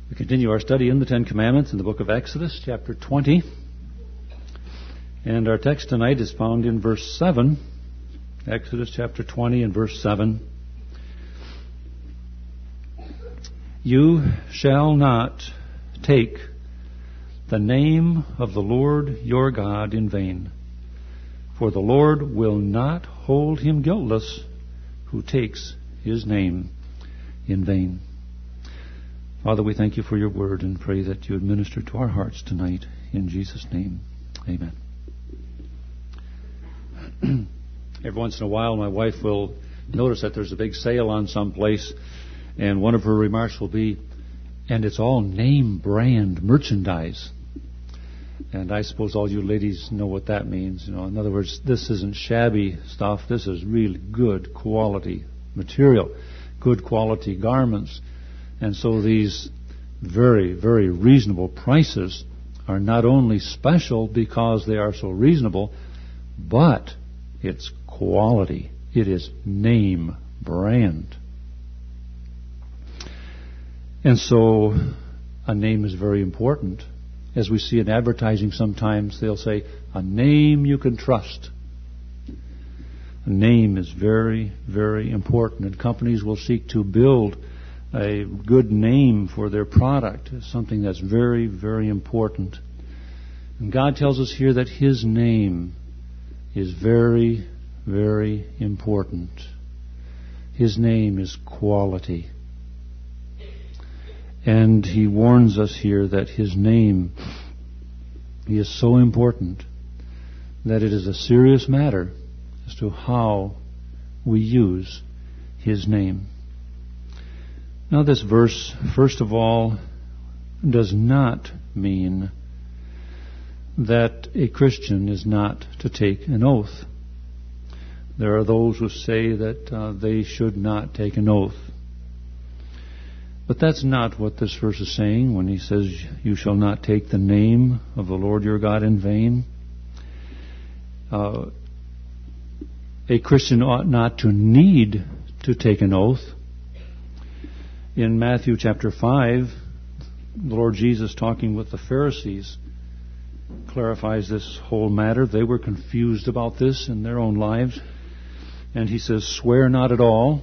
We continue our study in the Ten Commandments in the book of Exodus, chapter 20. And our text tonight is found in verse 7. Exodus chapter 20 and verse 7. You shall not take the name of the Lord your God in vain, for the Lord will not hold him guiltless who takes his name in vain. Father, we thank you for your word and pray that you administer to our hearts tonight. In Jesus' name, amen. Every once in a while, my wife will notice that there's a big sale on some place, and one of her remarks will be, and it's all name brand merchandise. And I suppose all you ladies know what that means. In other words, this isn't shabby stuff. This is really good quality material, good quality garments. And so these very, very reasonable prices are not only special because they are so reasonable, but it's quality. It is name brand. And so a name is very important. As we see in advertising sometimes, they'll say, a name you can trust. A name is very, very important, and companies will seek to build a good name for their product. It's something that's very, very important. And God tells us here that his name is very, very important. His name is quality. And he warns us here that his name is so important that it is a serious matter as to how we use his name. Now this verse, first of all, does not mean that a Christian is not to take an oath. There are those who say that they should not take an oath. But that's not what this verse is saying when he says, you shall not take the name of the Lord your God in vain. A Christian ought not to need to take an oath. In Matthew chapter 5, the Lord Jesus, talking with the Pharisees, clarifies this whole matter. They were confused about this in their own lives. And he says, swear not at all.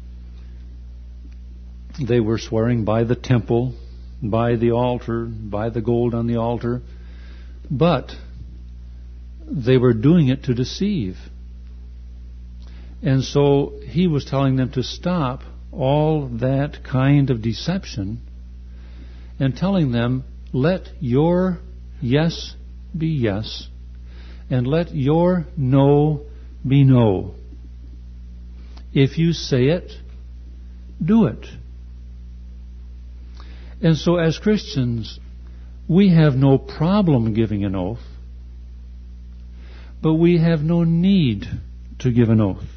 They were swearing by the temple, by the altar, by the gold on the altar. But they were doing it to deceive. And so he was telling them to stop all that kind of deception and telling them, let your yes be yes and let your no be no. If you say it, do it. And so as Christians, we have no problem giving an oath, but we have no need to give an oath.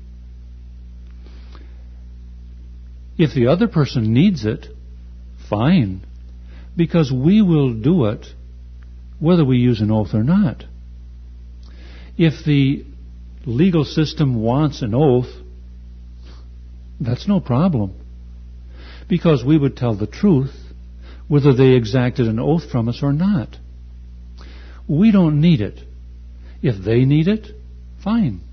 If the other person needs it, fine, because we will do it whether we use an oath or not. If the legal system wants an oath, that's no problem, because we would tell the truth whether they exacted an oath from us or not. We don't need it. If they need it, fine.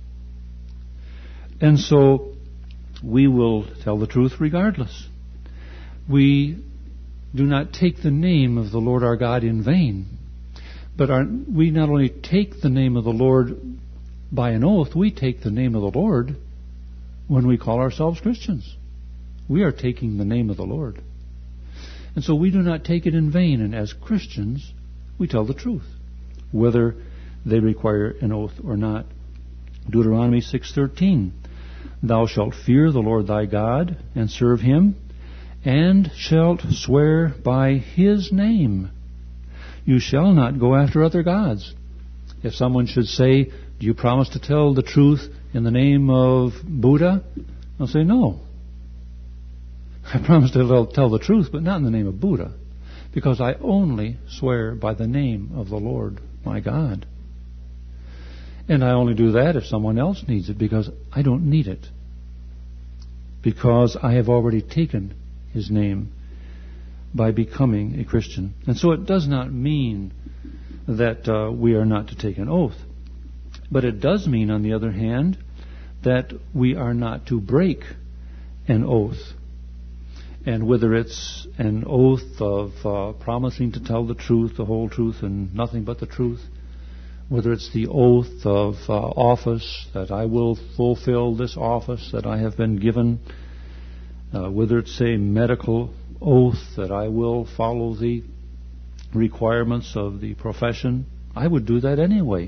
And so we will tell the truth regardless. We do not take the name of the Lord our God in vain, but we not only take the name of the Lord by an oath, we take the name of the Lord when we call ourselves Christians. We are taking the name of the Lord. And so we do not take it in vain, and as Christians, we tell the truth, whether they require an oath or not. Deuteronomy 6:13, thou shalt fear the Lord thy God, and serve him, and shalt swear by his name. You shall not go after other gods. If someone should say, do you promise to tell the truth in the name of Buddha? I'll say, no. I promise to tell the truth, but not in the name of Buddha, because I only swear by the name of the Lord my God. And I only do that if someone else needs it, because I don't need it, because I have already taken his name. by becoming a Christian. And so it does not mean that we are not to take an oath. But it does mean, on the other hand, that we are not to break an oath. And whether it's an oath of promising to tell the truth, the whole truth, and nothing but the truth, whether it's the oath of office, that I will fulfill this office that I have been given, whether it's a medical oath that I will follow the requirements of the profession, I would do that anyway.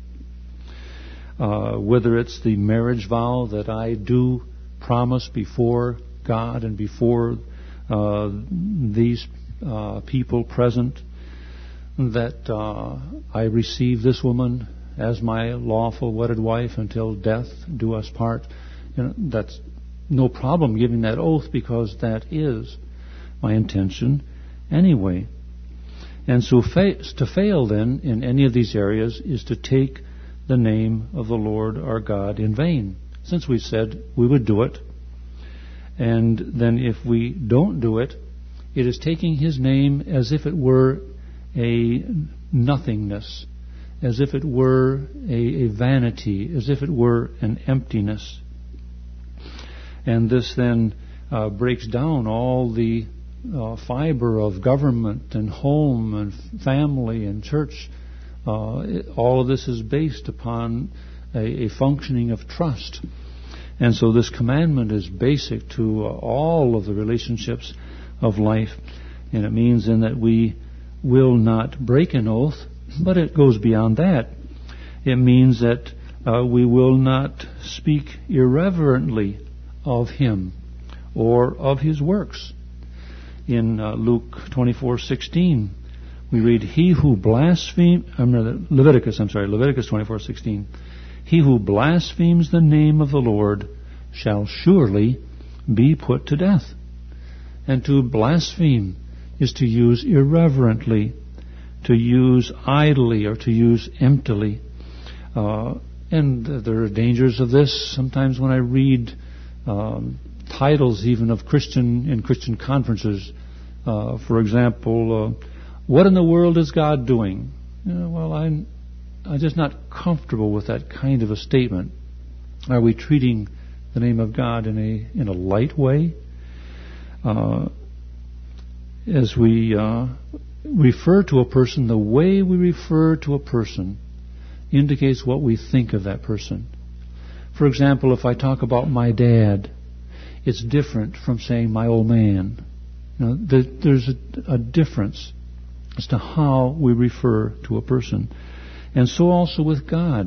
Whether it's the marriage vow that I do promise before God and before these people present that I receive this woman as my lawful wedded wife until death do us part. That's no problem giving that oath, because that is my intention anyway. And so to fail then in any of these areas is to take the name of the Lord our God in vain. Since we said we would do it, and then if we don't do it, it is taking His name as if it were a nothingness, as if it were a vanity, as if it were an emptiness. And this then breaks down all the fiber of government and home and family and church. All of this is based upon a functioning of trust. And so this commandment is basic to all of the relationships of life. And it means then that we will not break an oath, but it goes beyond that. It means that we will not speak irreverently of Him or of His works. In Luke 24:16, we read, Leviticus 24:16. He who blasphemes the name of the Lord shall surely be put to death. And to blaspheme is to use irreverently, to use idly, or to use emptily. And there are dangers of this. Sometimes when I read titles even of Christian conferences, for example, what in the world is God doing? I'm just not comfortable with that kind of a statement. Are we treating the name of God in a light way? As we refer to a person, the way we refer to a person indicates what we think of that person. For example, if I talk about my dad, it's different from saying my old man. There's a difference as to how we refer to a person. And so also with God.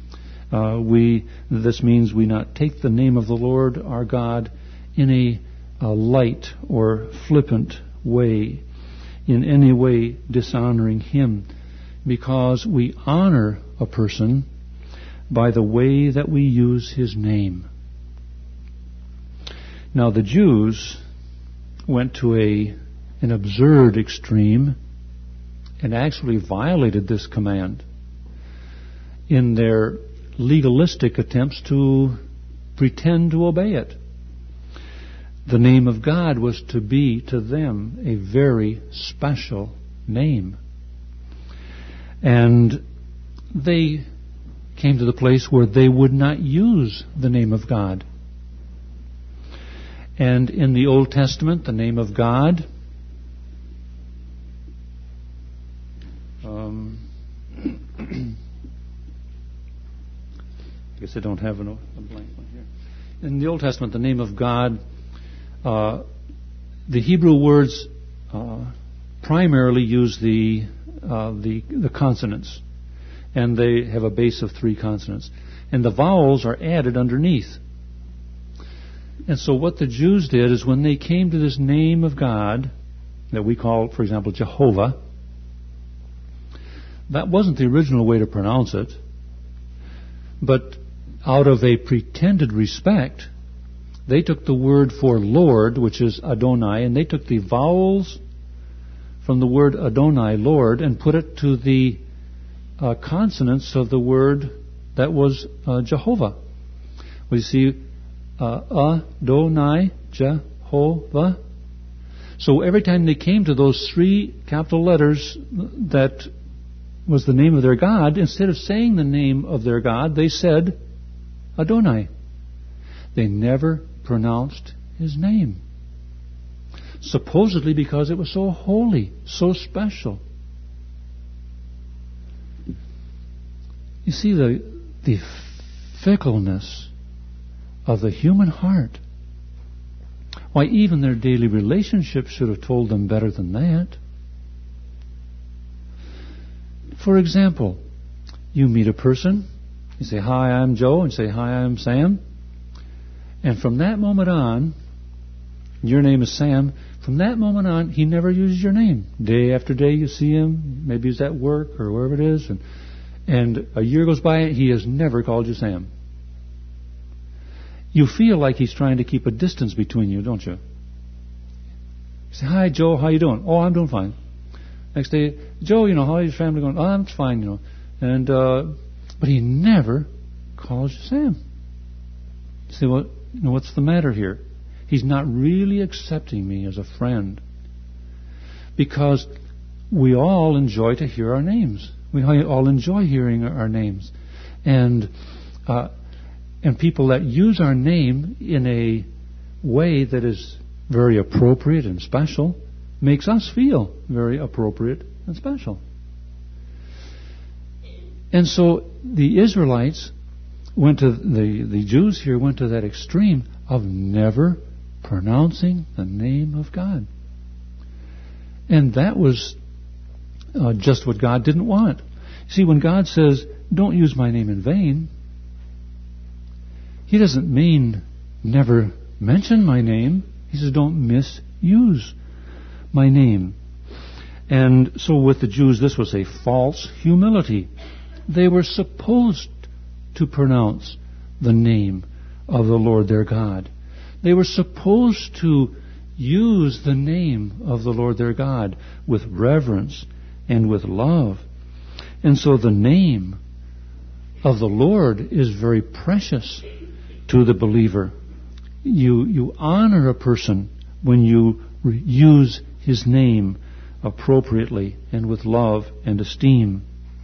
This means we not take the name of the Lord our God in a light or flippant way, in any way dishonoring Him, because we honor a person by the way that we use His name. Now the Jews went to an absurd extreme and actually violated this command in their legalistic attempts to pretend to obey it. The name of God was to be to them a very special name. And they came to the place where they would not use the name of God. And in the Old Testament, the name of God I guess I don't have a blank one here. In the Old Testament, the name of God, the Hebrew words primarily use the consonants, and they have a base of 3 consonants, and the vowels are added underneath. And so what the Jews did is when they came to this name of God that we call, for example, Jehovah, that wasn't the original way to pronounce it, but out of a pretended respect, they took the word for Lord, which is Adonai, and they took the vowels from the word Adonai, Lord, and put it to the consonants of the word that was Jehovah. We see Adonai, Jehovah. So every time they came to those 3 capital letters that was the name of their God, instead of saying the name of their God, they said Adonai. They never pronounced his name. Supposedly because it was so holy, so special. You see the fickleness of the human heart. Why, even their daily relationships should have told them better than that. For example, you meet a person, you say, "Hi, I'm Joe," and say, "Hi, I'm Sam." And from that moment on, your name is Sam. From that moment on, he never uses your name. Day after day you see him, maybe he's at work or wherever it is, and a year goes by, he has never called you Sam. You feel like he's trying to keep a distance between you, don't you? You say, "Hi, Joe, how you doing?" "Oh, I'm doing fine." Next day, "Joe, how's your family going?" "Oh, it's fine, And but he never calls you Sam. You say, "Well, what's the matter here?" He's not really accepting me as a friend. Because we all enjoy to hear our names. We all enjoy hearing our names. And people that use our name in a way that is very appropriate and special makes us feel very appropriate and special. And so the Israelites went to, the Jews here went to that extreme of never pronouncing the name of God. And that was just what God didn't want. See, when God says, "Don't use my name in vain," He doesn't mean never mention my name. He says, "Don't misuse my name." And so with the Jews, this was a false humility. They were supposed to pronounce the name of the Lord their God. They were supposed to use the name of the Lord their God with reverence and with love. And so the name of the Lord is very precious to the believer. You honor a person when you use his name appropriately and with love and esteem.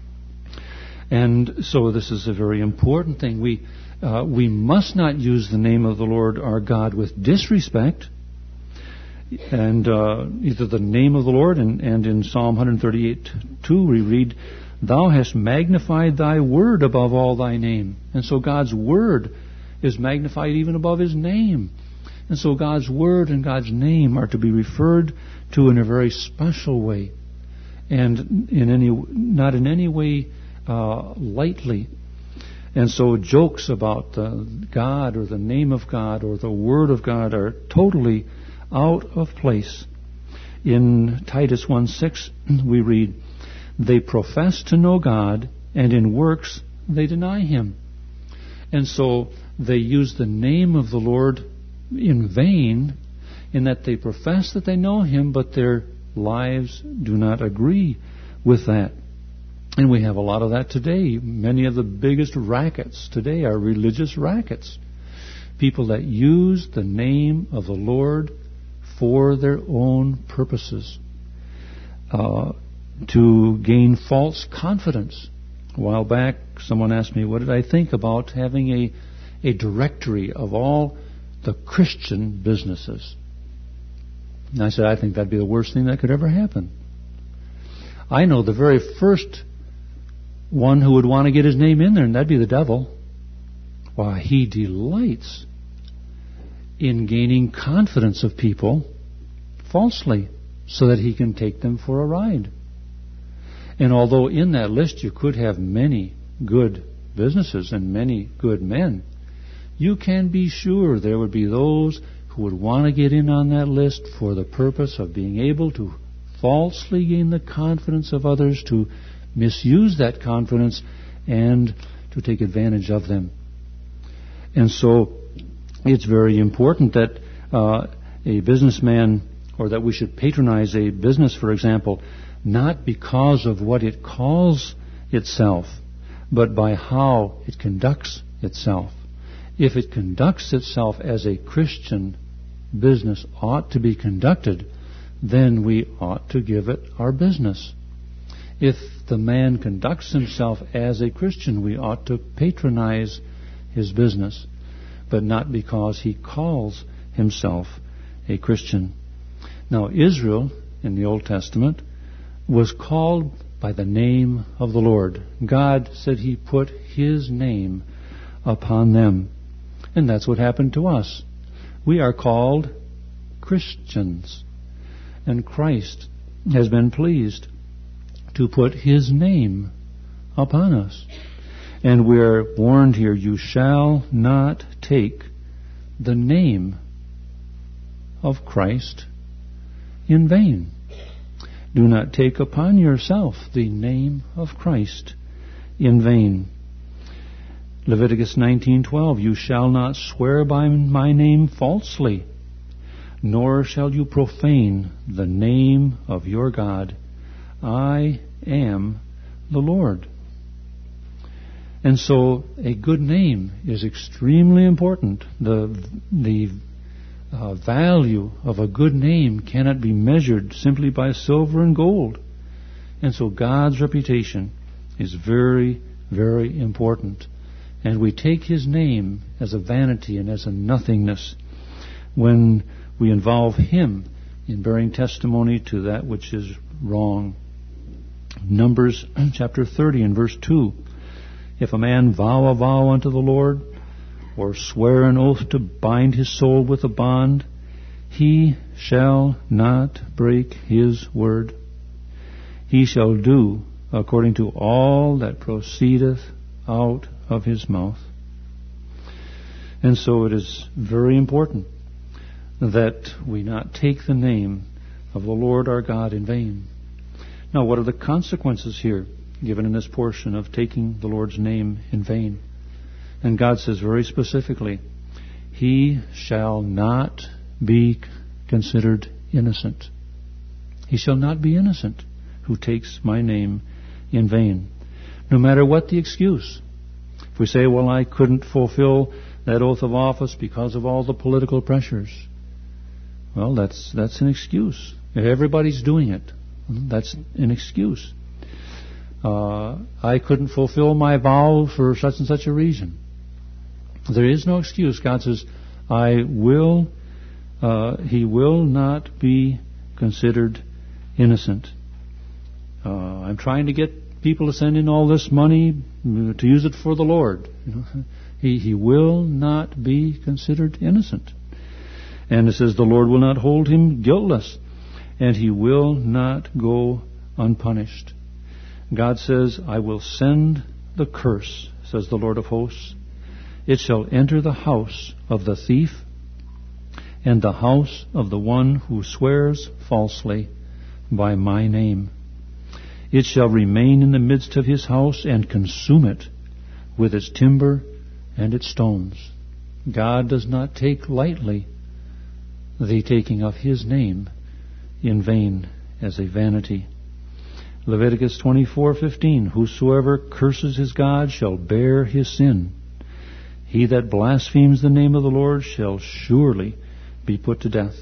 And so this is a very important thing. We must not use the name of the Lord our God with disrespect. And either the name of the Lord, and in Psalm 138:2 we read, "Thou hast magnified thy word above all thy name." And so God's word is magnified even above his name. And so God's word and God's name are to be referred to in a very special way, and not in any way lightly. And so jokes about God or the name of God or the word of God are totally out of place. In Titus 1:6 we read, "They profess to know God, and in works they deny him." And so they use the name of the Lord in vain, in that they profess that they know him, but their lives do not agree with that. And we have a lot of that today. Many of the biggest rackets today are religious rackets. People that use the name of the Lord for their own purposes, to gain false confidence. A while back, someone asked me, what did I think about having a directory of all the Christian businesses? And I said, I think that'd be the worst thing that could ever happen. I know the very first one who would want to get his name in there, and that'd be the devil. Why, he delights in gaining confidence of people falsely so that he can take them for a ride. And although in that list you could have many good businesses and many good men, you can be sure there would be those who would want to get in on that list for the purpose of being able to falsely gain the confidence of others, to misuse that confidence, and to take advantage of them. And so it's very important that a businessman, or that we should patronize a business, for example, not because of what it calls itself, but by how it conducts itself. If it conducts itself as a Christian business ought to be conducted, then we ought to give it our business. If the man conducts himself as a Christian, we ought to patronize his business, but not because he calls himself a Christian. Now, Israel in the Old Testament was called by the name of the Lord. God said He put His name upon them. And that's what happened to us. We are called Christians. And Christ has been pleased to put His name upon us. And we're warned here, you shall not take the name of Christ in vain. Do not take upon yourself the name of Christ in vain. Leviticus 19:12, you shall not swear by my name falsely, nor shall you profane the name of your God. I am the Lord. And so a good name is extremely important. The value of a good name cannot be measured simply by silver and gold. And so God's reputation is very, very important. And we take His name as a vanity and as a nothingness when we involve Him in bearing testimony to that which is wrong. Numbers chapter 30 and verse 2. If a man vow a vow unto the Lord, or swear an oath to bind his soul with a bond, he shall not break his word. He shall do according to all that proceedeth out of his mouth. And so it is very important that we not take the name of the Lord our God in vain. Now, what are the consequences here given in this portion of taking the Lord's name in vain? And God says very specifically, he shall not be considered innocent. He shall not be innocent who takes my name in vain. No matter what the excuse. If we say, well, I couldn't fulfill that oath of office because of all the political pressures. Well, that's an excuse. If everybody's doing it, that's an excuse. I couldn't fulfill my vow for such and such a reason. There is no excuse. God says, he will not be considered innocent. I'm trying to get people to send in all this money to use it for the Lord. He will not be considered innocent. And it says the Lord will not hold him guiltless, and he will not go unpunished. God says, I will send the curse, says the Lord of hosts. It shall enter the house of the thief and the house of the one who swears falsely by my name. It shall remain in the midst of his house and consume it with its timber and its stones. God does not take lightly the taking of his name in vain as a vanity. Leviticus 24:15, whosoever curses his God shall bear his sin. He that blasphemes the name of the Lord shall surely be put to death.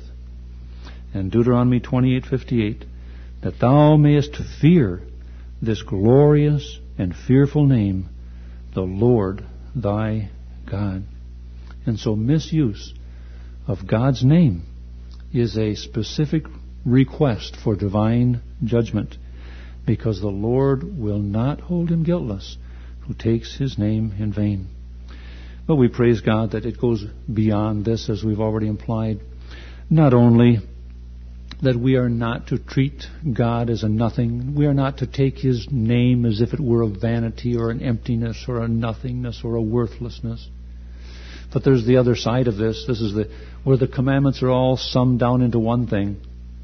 And Deuteronomy 28:58, that thou mayest fear this glorious and fearful name, the Lord thy God. And so misuse of God's name is a specific request for divine judgment, because the Lord will not hold him guiltless who takes his name in vain. But we praise God that it goes beyond this, as we've already implied. Not only that we are not to treat God as a nothing, we are not to take his name as if it were a vanity or an emptiness or a nothingness or a worthlessness. But there's the other side of this. This is where the commandments are all summed down into one thing.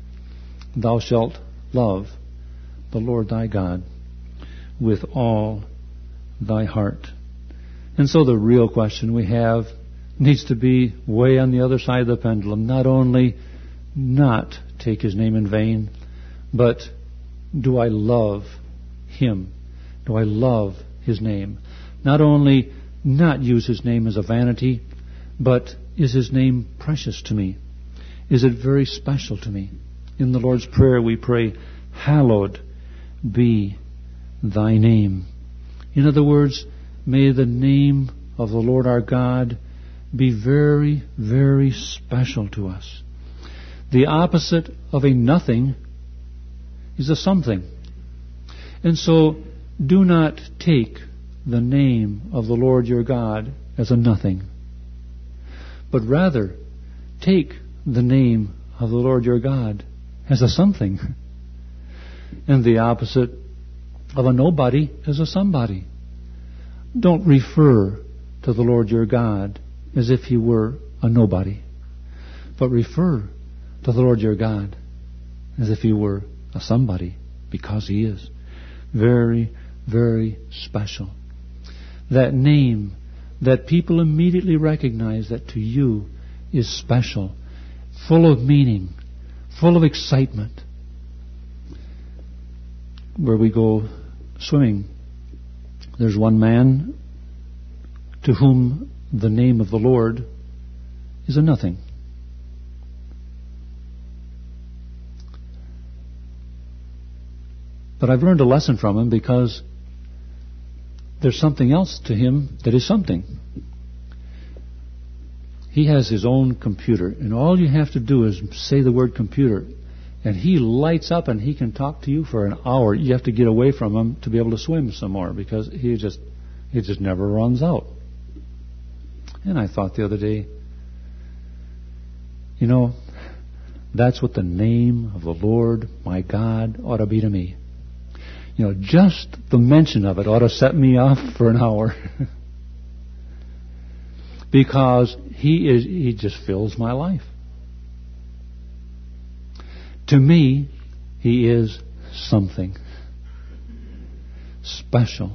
Thou shalt love the Lord thy God with all thy heart. And so the real question we have needs to be way on the other side of the pendulum. Not only not take his name in vain, but do I love him? Do I love his name? Not only not use his name as a vanity, but is his name precious to me? Is it very special to me? In the Lord's Prayer we pray, hallowed be thy name. In other words, may the name of the Lord our God be very, very special to us. The opposite of a nothing is a something. And so, do not take the name of the Lord your God as a nothing, but rather take the name of the Lord your God as a something, and the opposite of a nobody as a somebody. Don't refer to the Lord your God as if He were a nobody, but refer to the Lord your God as if He were a somebody, because He is. Very, very special. That name that people immediately recognize that to you is special, full of meaning, full of excitement. Where we go swimming, there's one man to whom the name of the Lord is a nothing. But I've learned a lesson from him, because there's something else to him that is something. He has his own computer, and all you have to do is say the word computer, and he lights up and he can talk to you for an hour. You have to get away from him to be able to swim some more, because he just never runs out. And I thought the other day, that's what the name of the Lord my God ought to be to me. Just the mention of it ought to set me off for an hour. Because He just fills my life. To me, He is something special.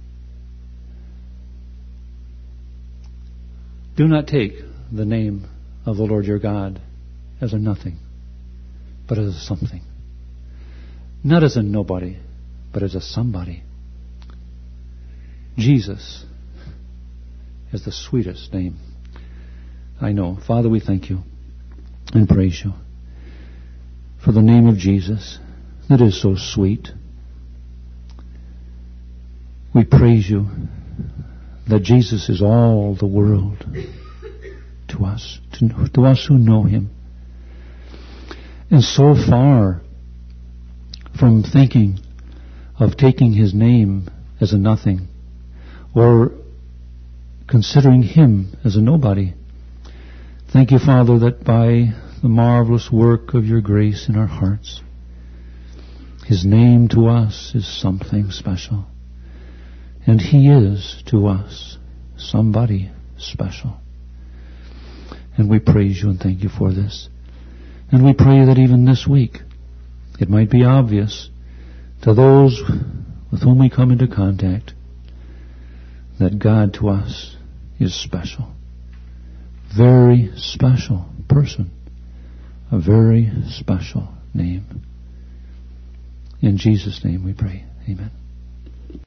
Do not take the name of the Lord your God as a nothing, but as a something. Not as a nobody, but as a somebody. Jesus is the sweetest name I know. Father, we thank you and praise you for the name of Jesus that is so sweet. We praise you that Jesus is all the world to us who know Him. And so far from thinking of taking His name as a nothing, or considering Him as a nobody, thank you, Father, that by the marvelous work of your grace in our hearts, His name to us is something special. And He is to us somebody special. And we praise you and thank you for this. And we pray that even this week it might be obvious to those with whom we come into contact that God to us is special. Very special person. A very special name. In Jesus' name we pray. Amen.